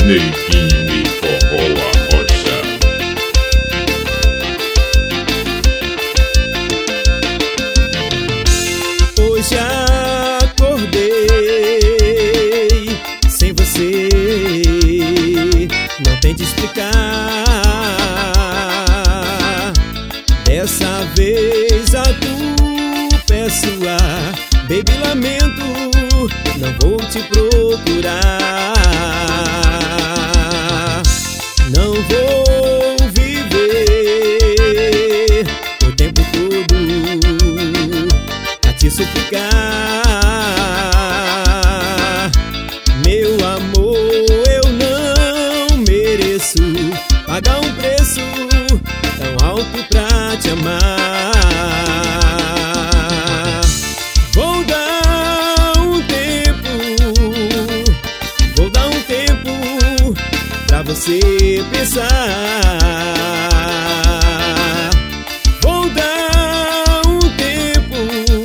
Neguinho e Forró Arrocha. Hoje acordei sem você, não tente explicar. Dessa vez a culpa é sua, baby, lamento, não vou te procurar. Não vou viver o tempo todo a te suplicar. Meu amor, eu não mereço pagar um preço tão alto pra te amar. Vou dar um tempo pra você pensar. Vou dar um tempo,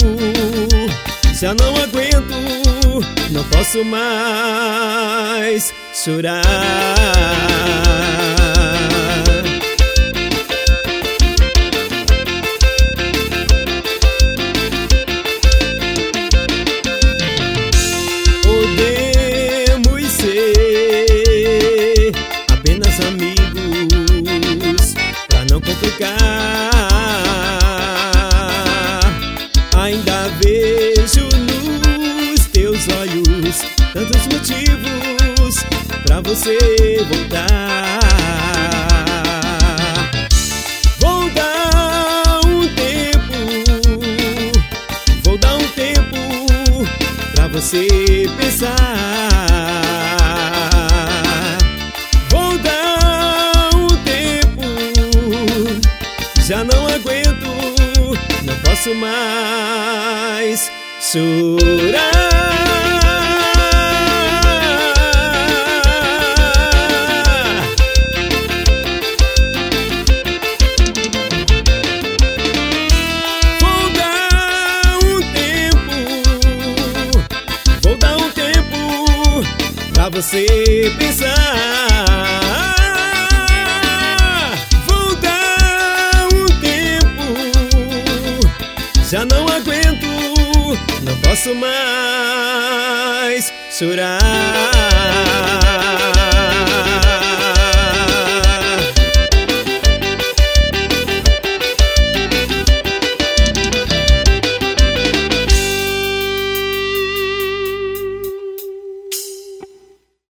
já não aguento, não posso mais chorar. Podemos ser apenas amigos, pra não complicar. Ainda vejo nos teus olhos tantos motivos pra você voltar. Vou dar um tempo pra você pensar. Vou dar um tempo, já não aguento, não posso mais chorar. Pra você pensar. Vou dar um tempo, já não aguento, não posso mais chorar.